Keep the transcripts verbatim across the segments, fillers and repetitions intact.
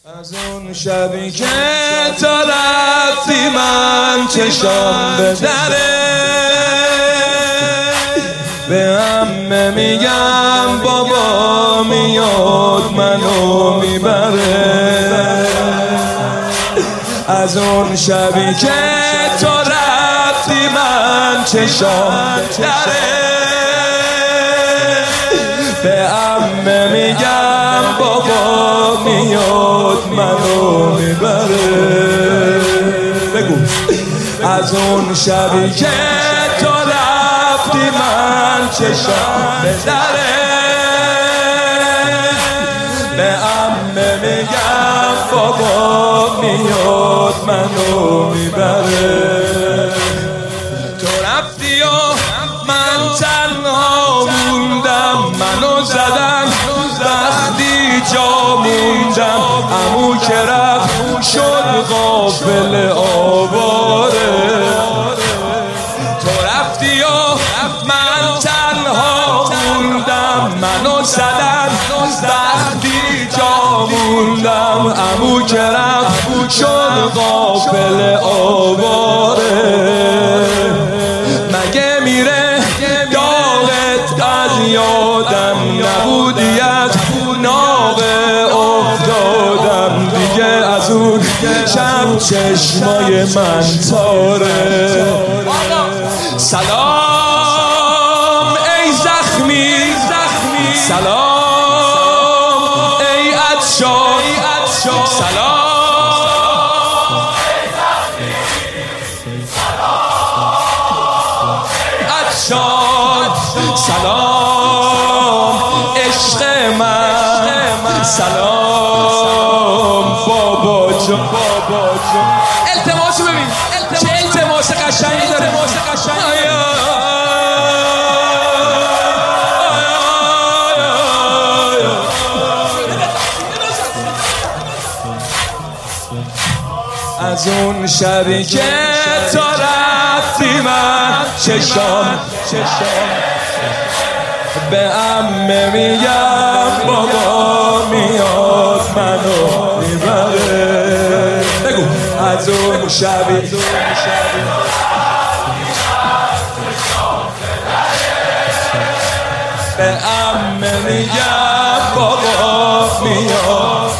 از اون شبی که تو رفتی من چشام به دره، به عمه میگم بابا میاد منو میبره. از اون شبی که تو رفتی من چشام به دره، به عمه میگم بابا میاد منو میبره. بگو از اون شبی که تو رفتی من چشام به دره، به عمه میگم بابا میاد منو میبره. تو رفتی و من تنها موندم، منو زدن وقتی جا موندم. عمو که رفت شد غافل آواره. تو رفتی و من تنها موندم، منو زدن وقتی جا موندم. عمو که رفت شد غافل آواره. مگه میره داغت از یادم نبودیت، ناغ افتادم دیگه از اون شب چشمای من تاره. سلام ای زخمی، سلام ای عطشان، سلام سلام عشق من، سلام بابا جان، بابا جان. التماسو ببین چه التماس قشنگی داره. از اون شبی که تو رفتی من چشام به عمه میگم بابا میاد منو میبره. بگو از اون شبی به عمه میگم بابا میاد.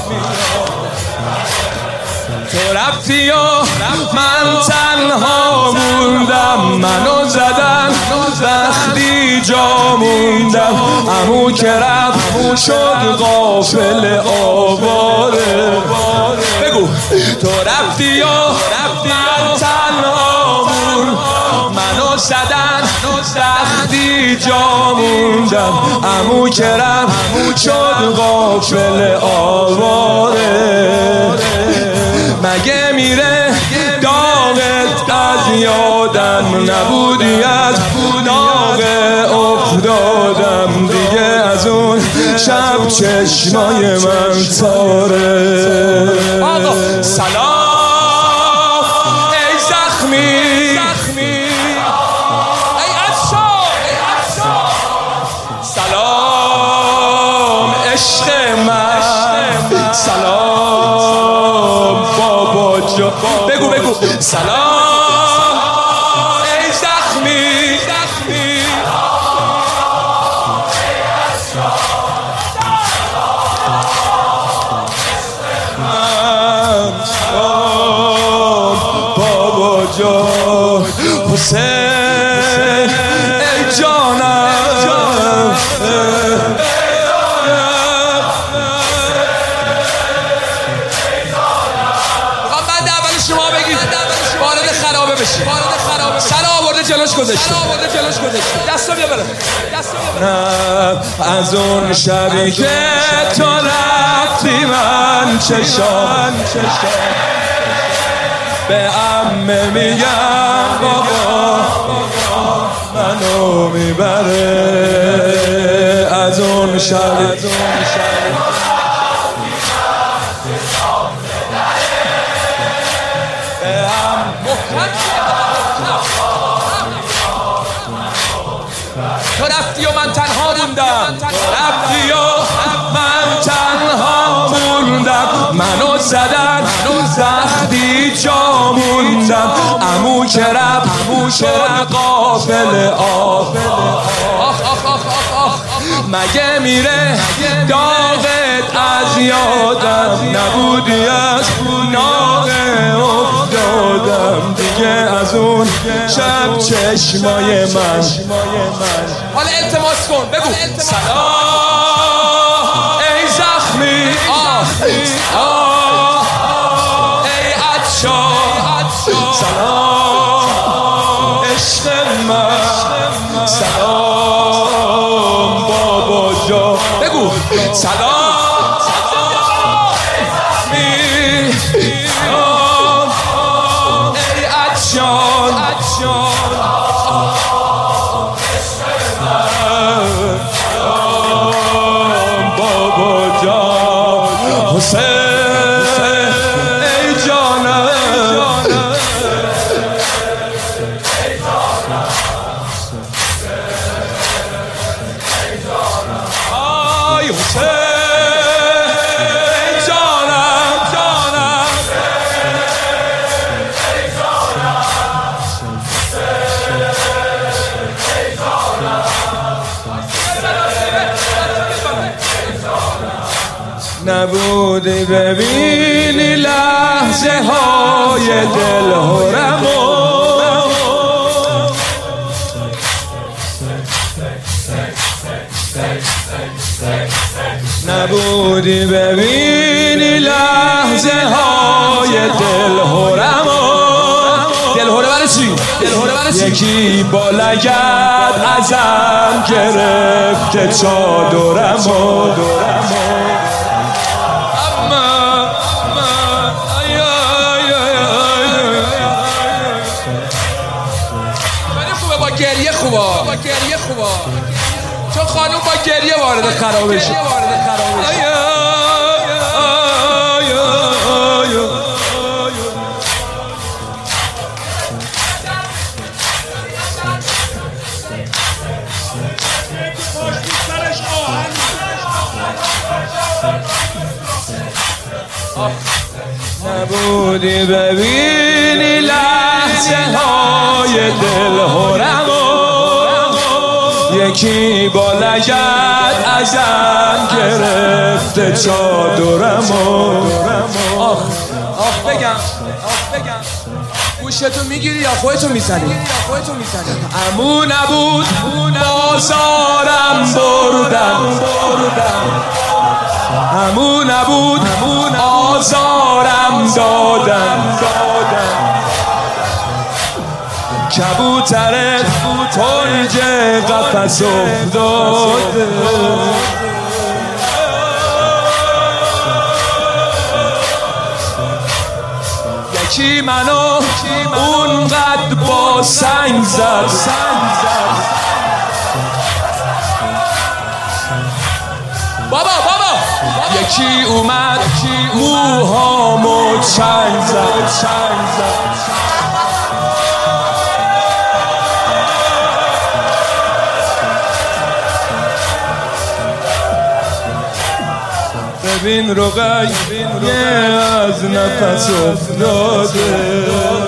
تو رفتی و من تنها موندم، منو زدن وقتی جا موندم. عمو که رفت شد غافل آواره. بگو تو رفتی و من تنها موندم، منو زدن وقتی جا موندم. عمو که رفت شد غافل آواره. مگه میره داغت از یادم نبودیت، داغ افتادم دیگه از اون شب چشمای من تاره. آقا سلام ای زخمی، ای عطشان، سلام عشق من، سلام بابا جان. بگو بگو سلام ای زخمی، سلام بابا جان. حسین ای جانم، سلام آورده جلوش گذاشته، دستو بیا بره. از اون شبی که تو رفتی من چشام به عمه میگم بابا منو میبره. از اون شبی تو رفتی و من تنها موندم، رفتی و من تنها موندم. منو زدن وقتی جا موندم عمو که رفت شد قافل آب مگه میره داغت از یادم نبودی از ناغ افتادم دیگه از اون شب چشمای من. حالا التماس کن بگو سلام ای زخمی آه ای عطشان سلام عشق من سلام بابا جان بگو سلام ای عطشان بابا جان حسین ای جانم آی حسین ای جانم جانم نبودی ببینی لحظه های دلهرمو نبودی ببینی لحظه های دلهرمو دلهوره برای چی؟ دلهوره برای چی؟ یکی با لگد ازم گرفت چادرمو با گریه خوبا با گریه خوبا چون خانوم با گریه وارد خرابه شد. نبودی ببینی لحظه های دلهرمو یکی با لگد ازم گرفته چادرمو آخ آخ بگم آخ بگم گوشتو میگیری یا خودتو میزنی؟ خودتو میزنی. عمو نبود بازارم بردم عمو نبود آزارم دادم کبوتر تنج قفس افتاده یکی منو اونقدر با سنگ زد بابا بابا یکی اومد موهامو چنگ زد ببین رقیه از نفس افتاده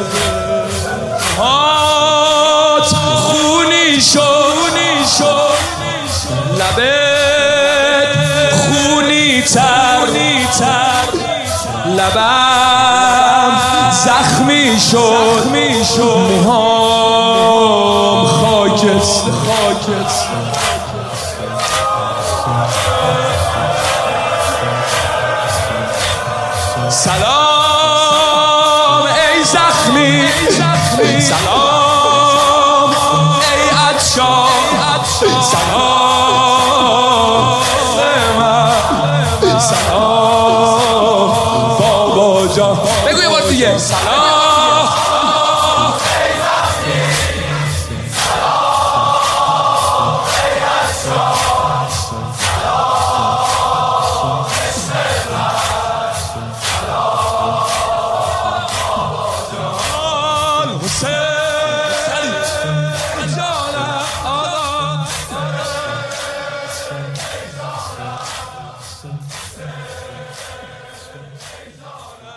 هات خونی شد لبت خونی تر لبم زخمی شد موهام خاکست سلام ای زخمی سلام ای عطشان سلام سلام بابا جان بگو یه بار دیگه سلام Awesome. شیطانه